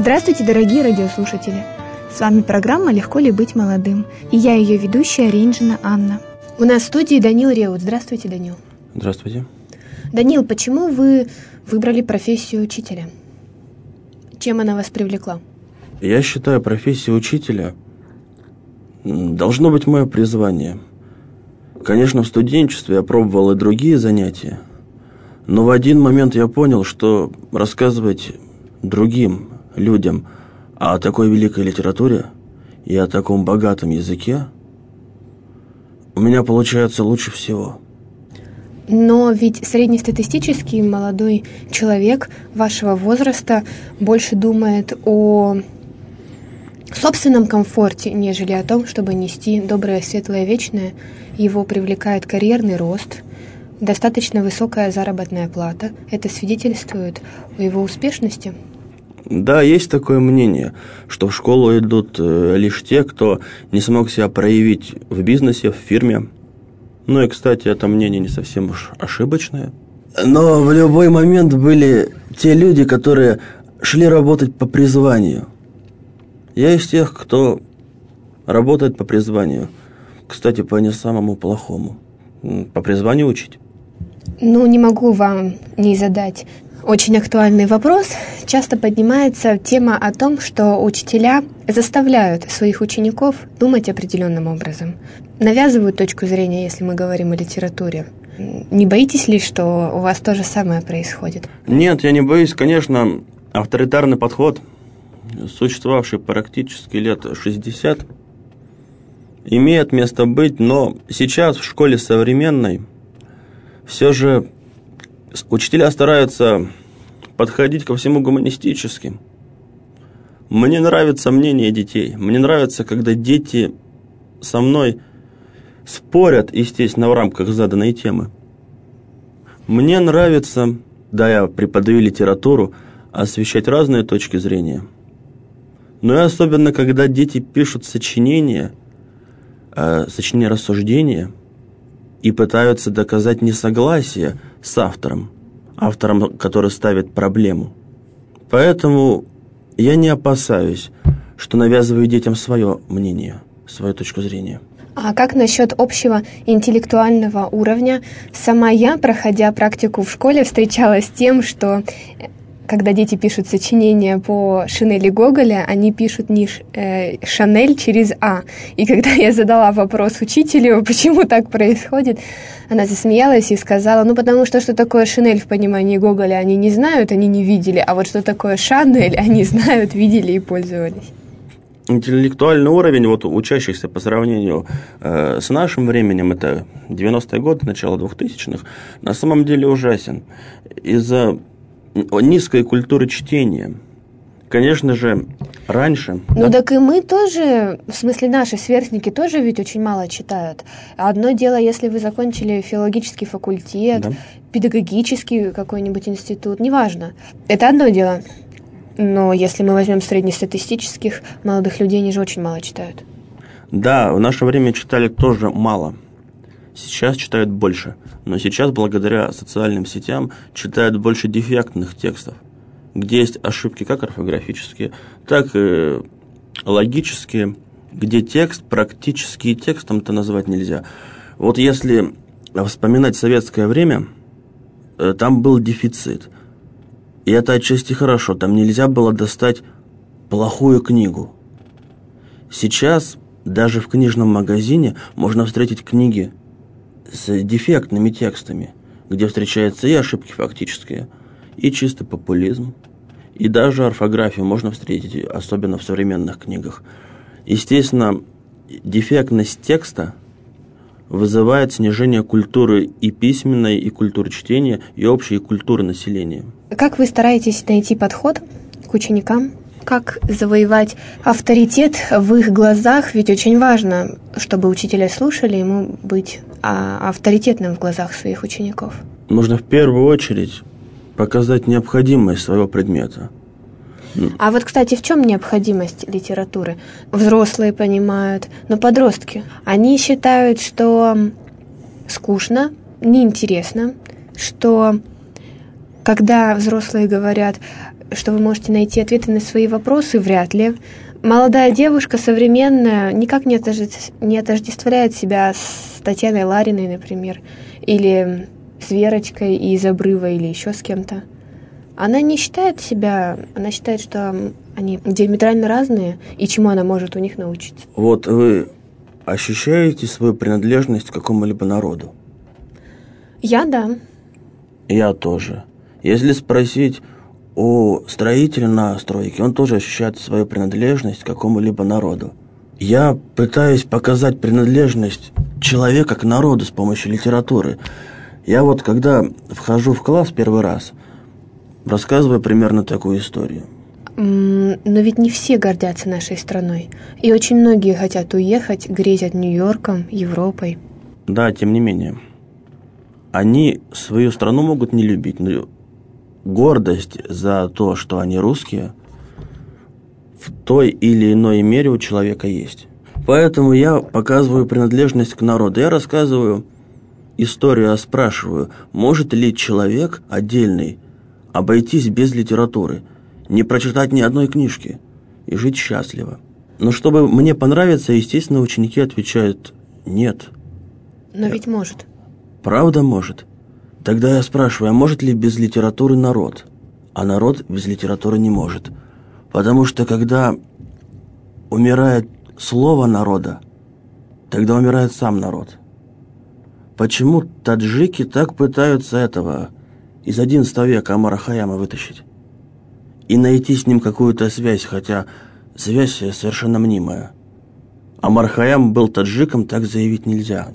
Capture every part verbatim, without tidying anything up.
Здравствуйте, дорогие радиослушатели! С вами программа «Легко ли быть молодым?» И я ее ведущая Ринжина Анна. У нас в студии Данил Реут. Здравствуйте, Данил. Здравствуйте. Данил, почему вы выбрали профессию учителя? Чем она вас привлекла? Я считаю, профессия учителя должно быть мое призвание. Конечно, в студенчестве я пробовал и другие занятия, но в один момент я понял, что рассказывать другим людям о такой великой литературе и о таком богатом языке у меня получается лучше всего. Но ведь среднестатистический молодой человек вашего возраста больше думает о собственном комфорте, нежели о том, чтобы нести доброе, светлое, вечное. Его привлекает карьерный рост, достаточно высокая заработная плата. Это свидетельствует о его успешности. Да, есть такое мнение, что в школу идут лишь те, кто не смог себя проявить в бизнесе, в фирме. Ну и, кстати, это мнение не совсем уж ошибочное. Но в любой момент были те люди, которые шли работать по призванию. Я из тех, кто работает по призванию. Кстати, по не самому плохому. По призванию учить. Ну, не могу вам не задать очень актуальный вопрос. Часто поднимается тема о том, что учителя заставляют своих учеников думать определенным образом. Навязывают точку зрения, если мы говорим о литературе. Не боитесь ли, что у вас то же самое происходит? Нет, я не боюсь. Конечно, авторитарный подход, существовавший практически лет шестьдесят, имеет место быть, но сейчас в школе современной все же учителя стараются подходить ко всему гуманистически. Мне нравится мнение детей. Мне нравится, когда дети со мной спорят, естественно, в рамках заданной темы. Мне нравится, да, я преподаю литературу, освещать разные точки зрения. Но и особенно, когда дети пишут сочинения, э, сочинения рассуждения и пытаются доказать несогласие с автором, автором, который ставит проблему. Поэтому я не опасаюсь, что навязываю детям свое мнение, свою точку зрения. А как насчет общего интеллектуального уровня? Сама я, проходя практику в школе, встречалась с тем, что когда дети пишут сочинения по Шинели Гоголя, они пишут не э, Шанель через А. И когда я задала вопрос учителю, почему так происходит, она засмеялась и сказала, ну потому что что такое Шинель в понимании Гоголя они не знают, они не видели, а вот что такое Шанель они знают, видели и пользовались. Интеллектуальный уровень вот учащихся по сравнению э, с нашим временем, это девяностые годы, начало двухтысячных, на самом деле ужасен. Из-за низкой культуры чтения. Конечно же, раньше... Ну да? так и мы тоже, в смысле наши сверстники тоже ведь очень мало читают. Одно дело, если вы закончили филологический факультет, да, педагогический какой-нибудь институт, неважно. Это одно дело. Но если мы возьмем среднестатистических молодых людей, они же очень мало читают. Да, в наше время читали тоже мало. Сейчас читают больше. Но сейчас, благодаря социальным сетям, читают больше дефектных текстов, где есть ошибки как орфографические, так и логические, где текст практически текстом-то назвать нельзя. Вот если вспоминать советское время, там был дефицит. И это отчасти хорошо, там нельзя было достать плохую книгу. Сейчас даже в книжном магазине можно встретить книги с дефектными текстами, где встречаются и ошибки фактические, и чистый популизм, и даже орфографию можно встретить, особенно в современных книгах. Естественно, дефектность текста вызывает снижение культуры и письменной, и культуры чтения, и общей культуры населения. Как вы стараетесь найти подход к ученикам? Как завоевать авторитет в их глазах? Ведь очень важно, чтобы учителя слушали, ему быть авторитетным в глазах своих учеников. Нужно в первую очередь показать необходимость своего предмета. А вот, кстати, в чем необходимость литературы? Взрослые понимают, но подростки, они считают, что скучно, неинтересно, что когда взрослые говорят, что вы можете найти ответы на свои вопросы, вряд ли. Молодая девушка, современная, никак не, отожде... не отождествляет себя с Татьяной Лариной, например, или с Верочкой из «Обрыва», или еще с кем-то. Она не считает себя, она считает, что они диаметрально разные, и чему она может у них научиться. Вот вы ощущаете свою принадлежность к какому-либо народу? Я – да. Я тоже. Если спросить о строителе на стройке, он тоже ощущает свою принадлежность к какому-либо народу. Я пытаюсь показать принадлежность человека к народу с помощью литературы. Я вот, когда вхожу в класс первый раз, рассказываю примерно такую историю. Но ведь не все гордятся нашей страной. И очень многие хотят уехать, грезят Нью-Йорком, Европой. Да, тем не менее. Они свою страну могут не любить, но гордость за то, что они русские, в той или иной мере у человека есть. Поэтому я показываю принадлежность к народу. Я рассказываю историю, я спрашиваю, может ли человек отдельный обойтись без литературы, не прочитать ни одной книжки и жить счастливо. Но чтобы мне понравиться, естественно, ученики отвечают «нет». Но ведь может. Правда может. Тогда я спрашиваю, а может ли без литературы народ? А народ без литературы не может. Потому что когда умирает слово народа, тогда умирает сам народ. Почему таджики так пытаются этого из одиннадцатого века Омара Хайяма вытащить? И найти с ним какую-то связь, хотя связь совершенно мнимая. Омар Хайям был таджиком, так заявить нельзя.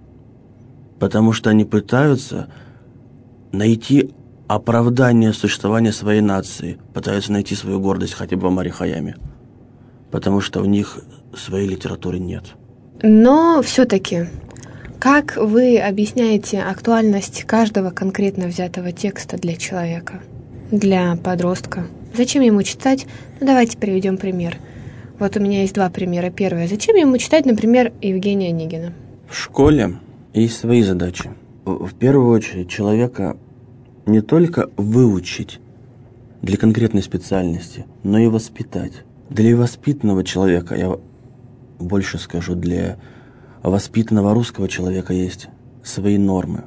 Потому что они пытаются найти оправдание существования своей нации, пытаются найти свою гордость хотя бы в Омаре Хайяме, потому что у них своей литературы нет. Но все-таки, как вы объясняете актуальность каждого конкретно взятого текста для человека, для подростка? Зачем ему читать? Ну, давайте приведем пример. Вот у меня есть два примера. Первое. Зачем ему читать, например, Евгения Онегина? В школе есть свои задачи. В первую очередь человека не только выучить для конкретной специальности, но и воспитать. Для воспитанного человека, я больше скажу, для воспитанного русского человека есть свои нормы.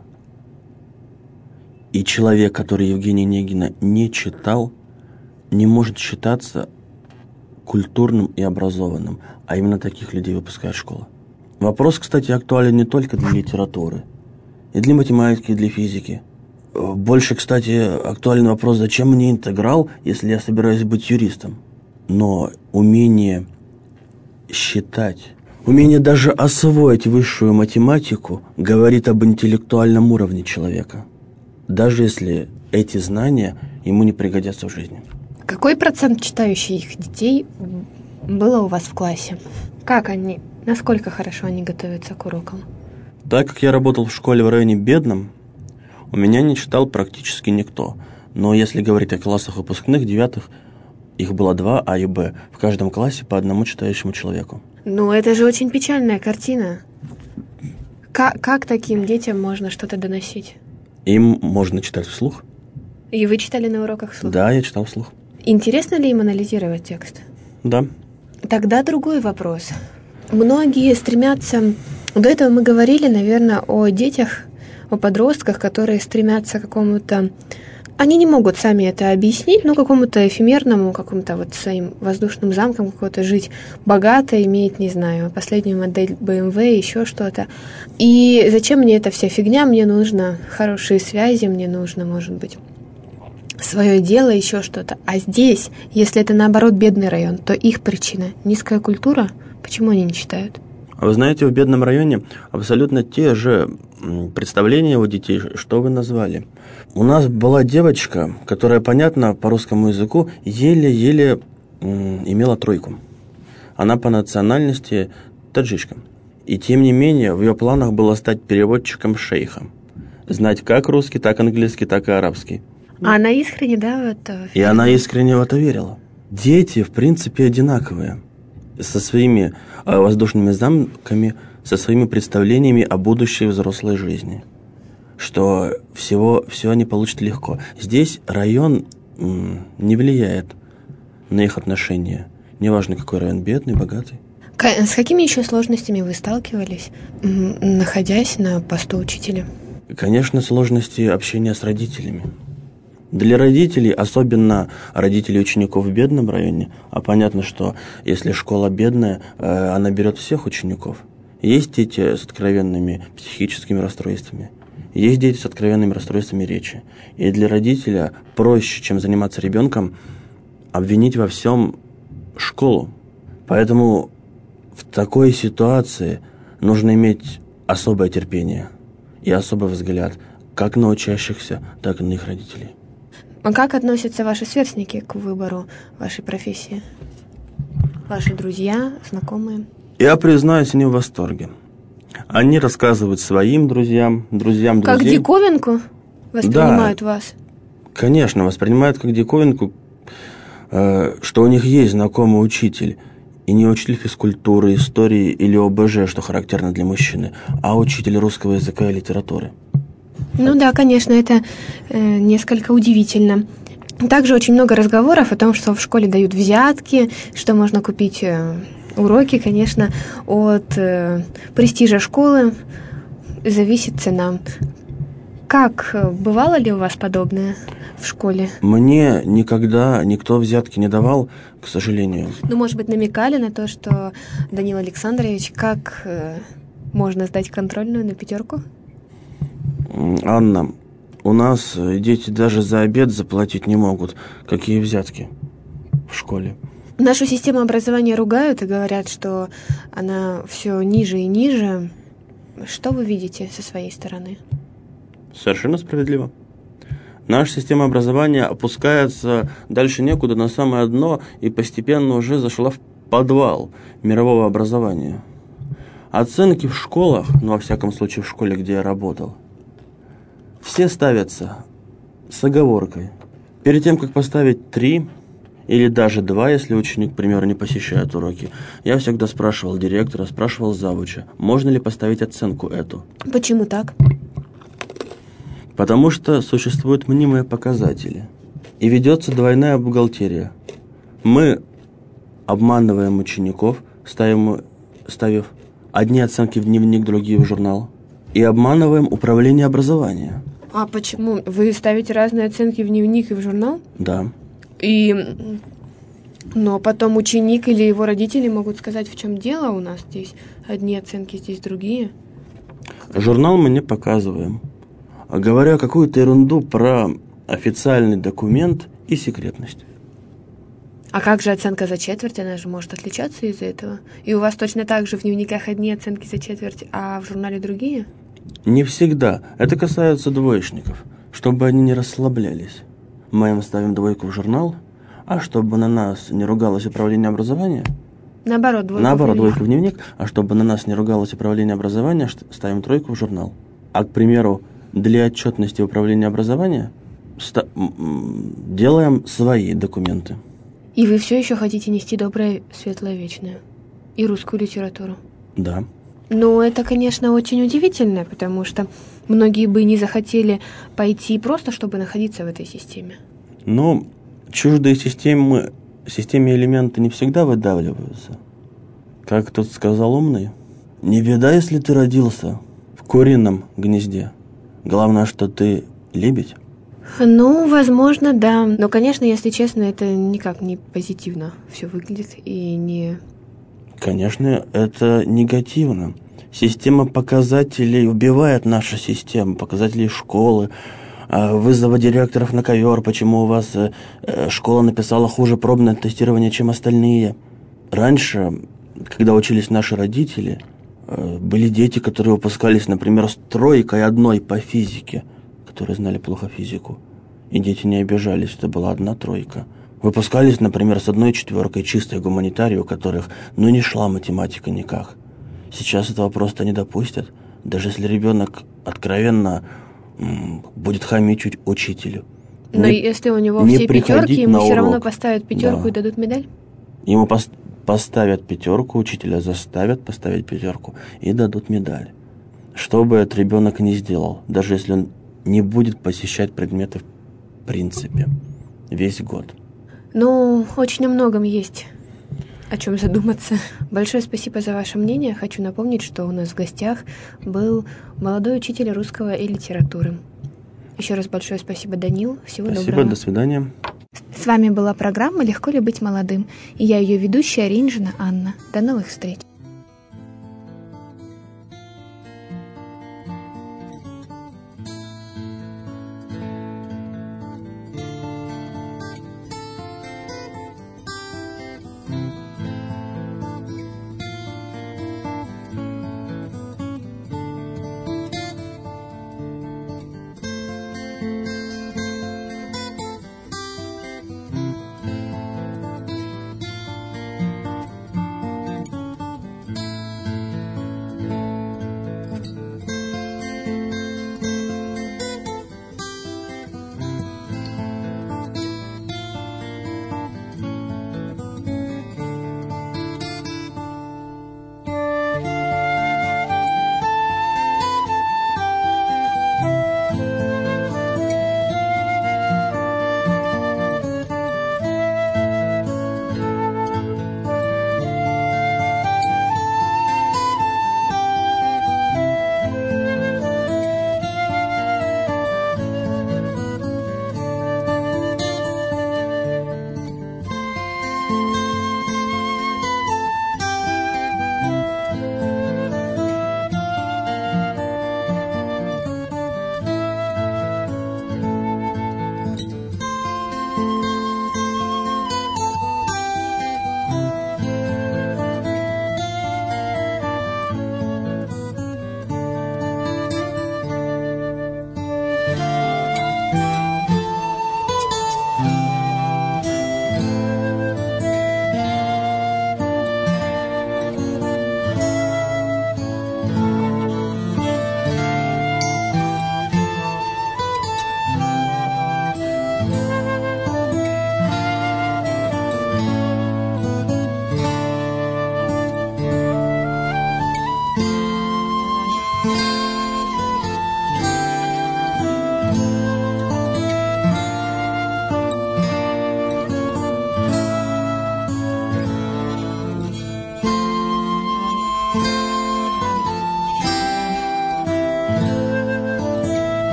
И человек, который Евгения Онегина не читал, не может считаться культурным и образованным, а именно таких людей выпускает школа. Вопрос, кстати, актуален не только для литературы, и для математики, и для физики. Больше, кстати, актуален вопрос, зачем мне интеграл, если я собираюсь быть юристом. Но умение считать, умение даже освоить высшую математику говорит об интеллектуальном уровне человека, даже если эти знания ему не пригодятся в жизни. Какой процент читающих детей было у вас в классе? Как они, насколько хорошо они готовятся к урокам? Так как я работал в школе в районе Бедном, у меня не читал практически никто. Но если говорить о классах выпускных, девятых, их было два, А и Б. В каждом классе по одному читающему человеку. Ну, это же очень печальная картина. Как, как таким детям можно что-то доносить? Им можно читать вслух. И вы читали на уроках вслух? Да, я читал вслух. Интересно ли им анализировать текст? Да. Тогда другой вопрос. Многие стремятся... До этого мы говорили, наверное, о детях, о подростках, которые стремятся к какому-то... Они не могут сами это объяснить, но какому-то эфемерному, какому-то вот своим воздушным замком какого-то жить богато, иметь, не знаю, последнюю модель бэ эм вэ, еще что-то. И зачем мне эта вся фигня? Мне нужно хорошие связи, мне нужно, может быть, свое дело, еще что-то. А здесь, если это, наоборот, бедный район, то их причина – низкая культура. Почему они не читают? А вы знаете, в бедном районе абсолютно те же представления у детей, что вы назвали. У нас была девочка, которая, понятно, по русскому языку еле-еле имела тройку. Она по национальности таджичка. И тем не менее, в ее планах было стать переводчиком-шейхом. Знать как русский, так английский, так и арабский. А она искренне, да, в это? И она искренне в это верила. Дети, в принципе, одинаковые. Со своими э, воздушными замками, со своими представлениями о будущей взрослой жизни. Что всего, все они получат легко. Здесь район не влияет на их отношения. Неважно, какой район, бедный, богатый. С какими еще сложностями вы сталкивались, находясь на посту учителя? Конечно, сложности общения с родителями. Для родителей, особенно родителей учеников в бедном районе, а понятно, что если школа бедная, она берет всех учеников. Есть дети с откровенными психическими расстройствами, есть дети с откровенными расстройствами речи. И для родителя проще, чем заниматься ребенком, обвинить во всем школу. Поэтому в такой ситуации нужно иметь особое терпение и особый взгляд как на учащихся, так и на их родителей. А как относятся ваши сверстники к выбору вашей профессии? Ваши друзья, знакомые? Я признаюсь, они в восторге. Они рассказывают своим друзьям, друзьям друзей. Как диковинку воспринимают да, вас? Конечно, воспринимают как диковинку, что у них есть знакомый учитель. И не учитель физкультуры, истории или о бэ жэ, что характерно для мужчины, а учитель русского языка и литературы. Ну да, конечно, это э, несколько удивительно. Также очень много разговоров о том, что в школе дают взятки, что можно купить э, уроки. Конечно, от э, престижа школы зависит цена. Как, бывало ли у вас подобное в школе? Мне никогда никто взятки не давал, к сожалению. Ну, может быть, намекали на то, что, Данил Александрович, как э, можно сдать контрольную на пятерку? Анна, у нас дети даже за обед заплатить не могут. Какие взятки в школе? Нашу систему образования ругают и говорят, что она все ниже и ниже. Что вы видите со своей стороны? Совершенно справедливо. Наша система образования опускается дальше некуда, на самое дно, и постепенно уже зашла в подвал мирового образования. Оценки в школах, ну, во всяком случае, в школе, где я работал, все ставятся с оговоркой. Перед тем, как поставить три или даже два, если ученик, к примеру, не посещает уроки, я всегда спрашивал директора, спрашивал завуча, можно ли поставить оценку эту. Почему так? Потому что существуют мнимые показатели. И ведется двойная бухгалтерия. Мы обманываем учеников, ставим, ставив одни оценки в дневник, другие в журнал. И обманываем управление образования. А почему? Вы ставите разные оценки в дневник и в журнал? Да. И... Но потом ученик или его родители могут сказать, в чем дело у нас здесь. Одни оценки, здесь другие. Журнал мы не показываем. Говоря какую-то ерунду про официальный документ и секретность. А как же оценка за четверть? Она же может отличаться из-за этого. И у вас точно так же в дневниках одни оценки за четверть, а в журнале другие? Не всегда. Это касается двоечников. Чтобы они не расслаблялись. Мы им ставим двойку в журнал, а чтобы на нас не ругалось управление образования... Наоборот, двойку Наоборот, в дневник. двойку в дневник, а чтобы на нас не ругалось управление образования, ставим тройку в журнал. А, к примеру, для отчетности управления образования ста- делаем свои документы. И вы все еще хотите нести доброе, светлое, вечное? И русскую литературу? Да. Ну, это, конечно, очень удивительно, потому что многие бы не захотели пойти просто, чтобы находиться в этой системе. Но чуждые системы, системе элементы не всегда выдавливаются. Как тут сказал умный, не беда, если ты родился в курином гнезде. Главное, что ты лебедь. Ну, возможно, да. Но, конечно, если честно, это никак не позитивно все выглядит и не... Конечно, это негативно. Система показателей убивает нашу систему, показателей школы, вызова директоров на ковер, почему у вас школа написала хуже пробное тестирование, чем остальные. Раньше, когда учились наши родители, были дети, которые выпускались, например, с тройкой одной по физике, которые знали плохо физику. И дети не обижались, это была одна тройка. Выпускались, например, с одной четверкой чистой гуманитарии, у которых, ну, не шла математика никак. Сейчас этого просто не допустят. Даже если ребенок откровенно м, будет хамить учителю. Но не, если у него все пятерки, ему все урок. равно поставят пятерку, да, и дадут медаль? Ему пос- поставят пятерку, учителя заставят поставить пятерку и дадут медаль. Что бы этот ребенок ни сделал, даже если он не будет посещать предметы в принципе. весь год. Ну, очень о многом есть о чем задуматься. Большое спасибо за ваше мнение. Хочу напомнить, что у нас в гостях был молодой учитель русского и литературы. Еще раз большое спасибо, Данил. Всего спасибо, доброго. До свидания. С вами была программа «Легко ли быть молодым?» и я ее ведущая Ринжина Анна. До новых встреч.